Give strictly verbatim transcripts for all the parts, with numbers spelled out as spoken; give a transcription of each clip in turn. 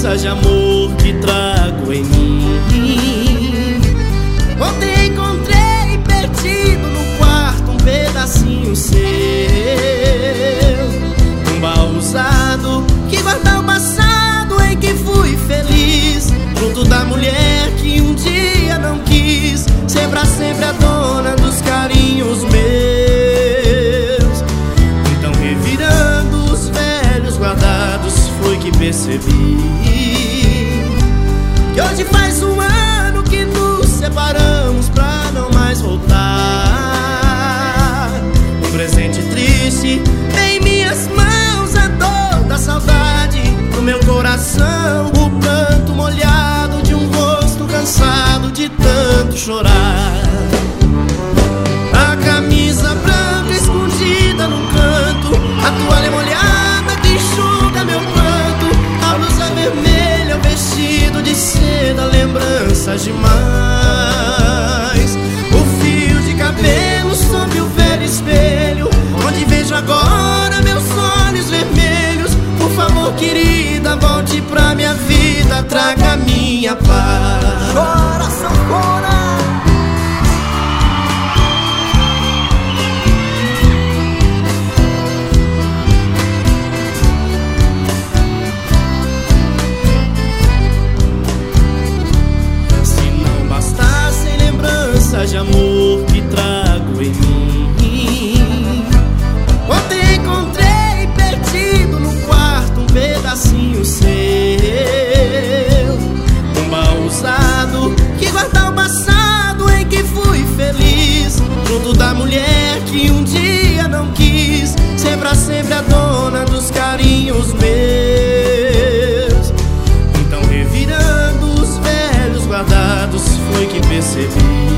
lembranças de amor que trago em mim. Ontem encontrei perdido no quarto um pedacinho seu, um baú usado que guarda o passado em que fui feliz, junto da mulher que um dia não quis ser pra sempre a dona dos carinhos meus. Então, revirando os velhos guardados, foi que percebi que hoje faz um ano que nos separamos pra não mais voltar. Um presente triste em minhas mãos, a dor da saudade no meu coração, o pranto molhado de um rosto cansado de tanto chorar. A camisa branca escondida num canto, a toalha molhada que enxuga meu pranto, a blusa vermelha, o vestido de seda, lembranças demais. O fio de cabelo sob o velho espelho, onde vejo agora meus olhos vermelhos. Por favor, querida, volte pra minha vida, traga minha paz. Chora, sanfona! De amor que trago em mim. Ontem encontrei perdido no quarto um pedacinho seu, um baú usado que guarda o passado em que fui feliz, junto da mulher que um dia não quis ser pra sempre a dona dos carinhos meus. Então, revirando os velhos guardados, foi que percebi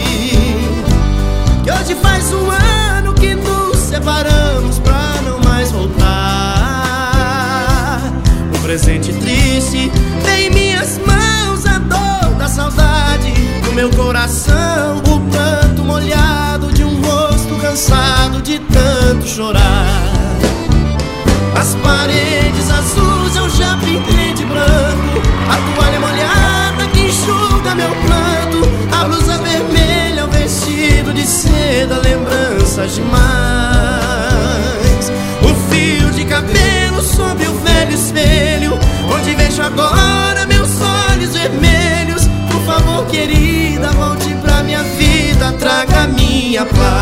que hoje faz um ano que nos separamos pra não mais voltar. Um presente triste em minhas mãos, a dor da saudade no meu coração, o pranto molhado de um rosto cansado de tanto chorar. As paredes azuis eu já pintei de branco, a toalha molhada que enxuga meu pranto, a blusa vermelha, o vestido de seda, lembranças demais. O fio de cabelo sob o velho espelho, onde vejo agora meus olhos vermelhos. Por favor, querida, volte pra minha vida, traga minha paz.